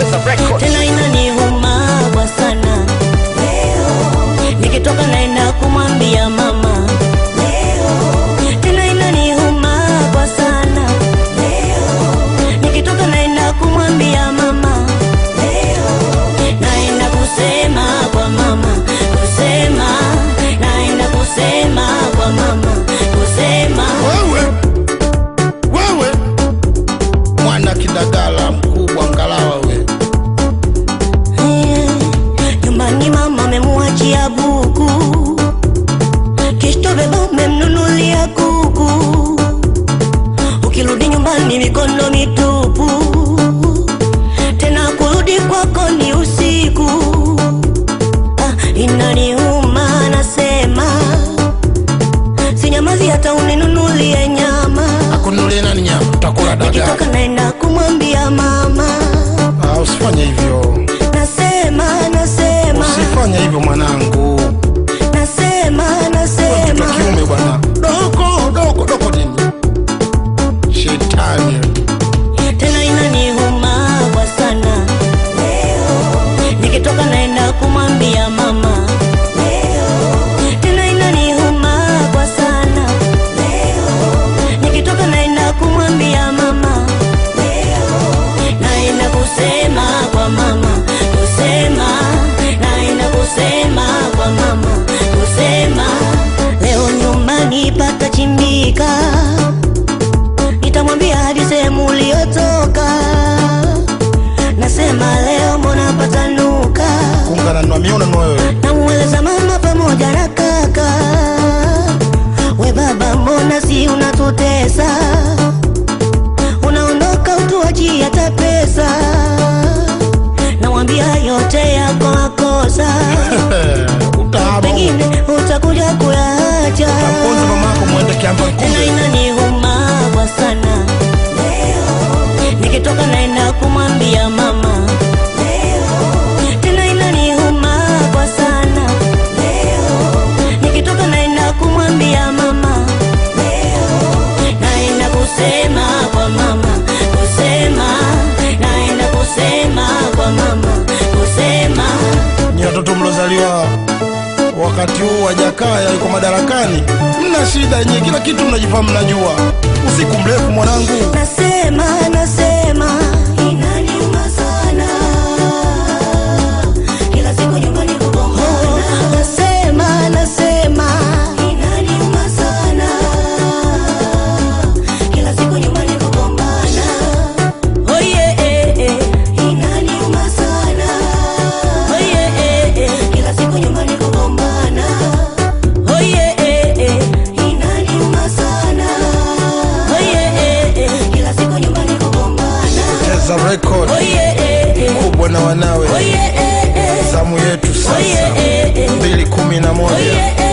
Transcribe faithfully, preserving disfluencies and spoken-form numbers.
Tena inaniuma kwa sana. Leo nikitoka naenda kumwambia mama. Leo tena inaniuma kwa sana. Leo nikitoka naenda kumwambia mama. Leo naenda kusema kwa mama, kusema naenda kusema kwa mama, kusema wewe wewe mwana kidagala mkubwa ngalawa we. Nyumbani mama amemuachia buku, kisha beba umemnunulia kuku. Ukirudi nyumbani mikono mitupu, tena kurudi kwako ni usiku. Ah, inaniuma nasema, sinyamazi hata uninunulie nyama. Akununulie nani nyama? Utakula dagaa. Nikitoka naenda kumwambia mama. Ah, usifanye hivyo. Nasema nasema Usifanye hivyo mwanangu. Nasema nasema Mtoto kiume bwana. Doko doko doko nini? Shetani. Tena inaniuma kwa sana. Leo nikitoka naenda kumwambia mama. Leo tena inaniuma kwa sana. Leo nikitoka naenda kumwambia mama. Leo naenda kusema kwa mama, kusema naenda kusema kwa mama, kusema leo nyumbani pata chimbika. Nitamwambia hadi sehemu uliotoka. Nasema leo mbona patanuka. Kuungana na miona wewe. Namueleza mama pamoja na kaka. We baba mbona si unatutesa. Unaondoka utuachie hata pesa. Namwambia yote yako makosa. Utahabu. Pengine utakuja kuyaacha. Utaponza mamako muende kiamba Tena kumbe. inaniuma kwa sana. Leo nikitoka naenda kumwambia mama. Leo tena inaniuma kwa sana. Leo nikitoka naenda kumwambia mama. Leo naenda kusema kwa mama, kusema naenda kusema kwa mama, kusema Ni watoto mlozaliwa wakati huu wa Jakaya yuko madarakani. Mna shida yenyewe, kila kitu mnajifahamu mnajua. Usiku mrefu mwanangu. Nasema nasema inaniuma sana. Kila siku nyumbani kugombana. Nasema nasema inaniuma sana. Kila siku nyumbani kugombana. Oh yeah eh eh inaniuma sana. Oh yeah eh eh kila siku nyumbani kugombana. Oh yeah eh eh inaniuma sana. Oh yeah eh eh kila siku nyumbani kugombana. Cheza record. Oh yeah eh eh Kubwa na wanawe. oh yeah eh eh Zamu yetu oh yeah sasa. eh eh mbili kumi na moja. oh yeah